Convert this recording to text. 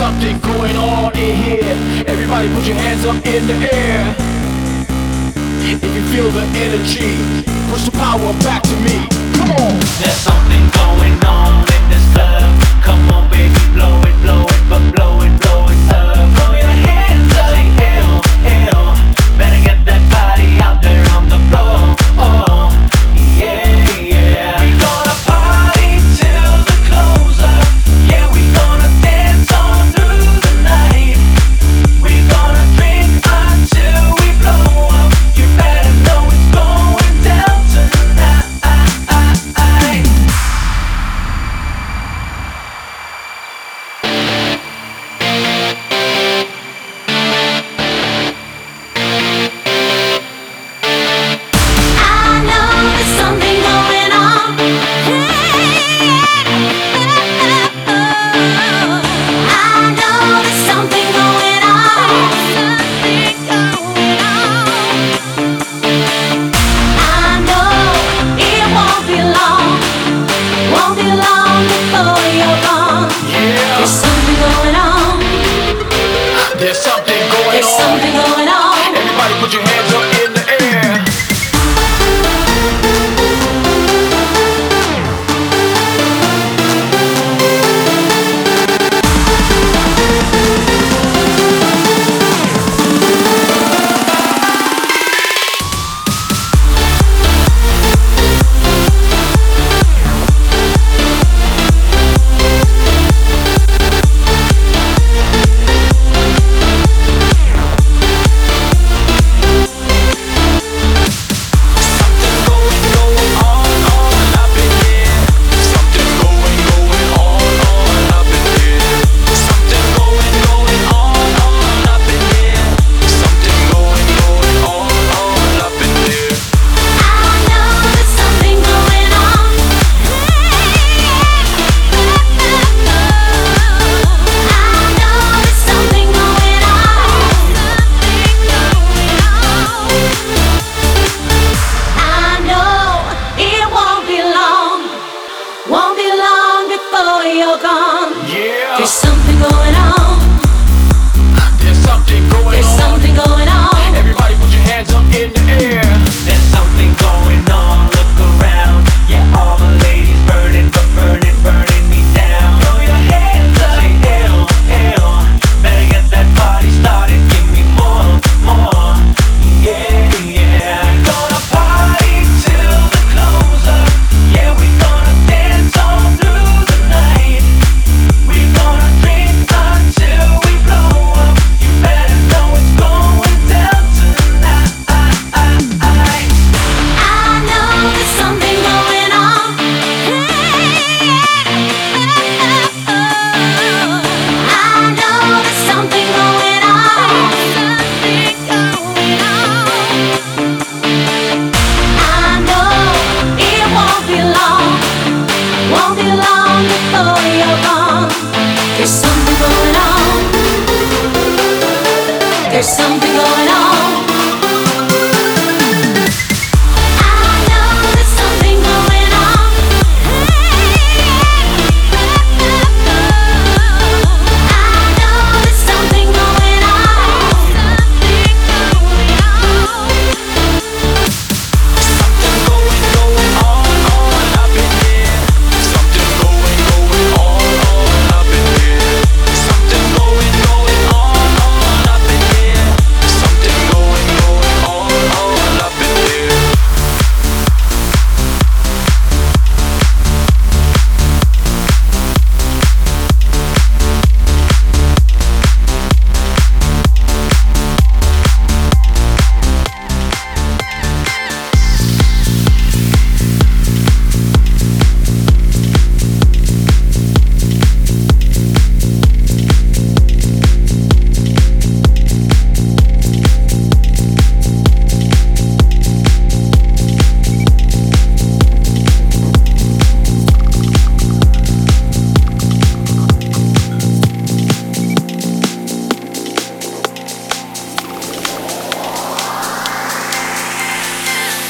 something going on in here. Everybody put your hands up in the air. If you feel the energy, push the power back to me. Come on. There's something going on in this club. Come on baby, blow it, but blow it up. Throw your hands up, say ew, ew. Better get that body out there on the floor. Oh, yeah, yeah. We gonna party till the close up. Yeah, we gonna dance on through the night. We gonna drink until we blow up. You better know it's going down tonight. There's something going on. Everybody put your hands up in the air. You're gone. Yeah. There's something going on. There's something going There's on. something going on. Everybody put your hands up in the air. There's something going on, look around. Yeah, all the ladies burning, but burning me down. Throw your hands up, say ew, ew. Better get that party started, give me more. Yeah, yeah. We gonna party till the close up. Yeah, we gonna dance all through the night. We gonna drink until we blow up. You better know it's going down tonight. I know there's something going on. I know there's something going on. I know it won't be long before you're gone. There's something going on. There's something